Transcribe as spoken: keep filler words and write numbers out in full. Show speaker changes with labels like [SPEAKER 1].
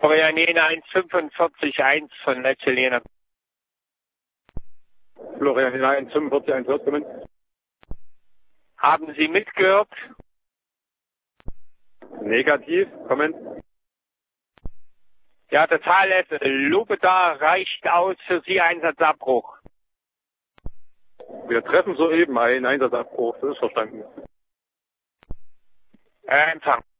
[SPEAKER 1] Florian Jena eins fünfundvierzig eins von Netzel Jena.
[SPEAKER 2] Florian Jena eins fünfundvierzig eins, kommen.
[SPEAKER 1] Haben Sie mitgehört?
[SPEAKER 2] Negativ, kommen.
[SPEAKER 1] Ja, total F. Lupe da reicht aus für Sie Einsatzabbruch.
[SPEAKER 2] Wir treffen soeben einen Einsatzabbruch, das ist verstanden.
[SPEAKER 1] Äh, Empfang.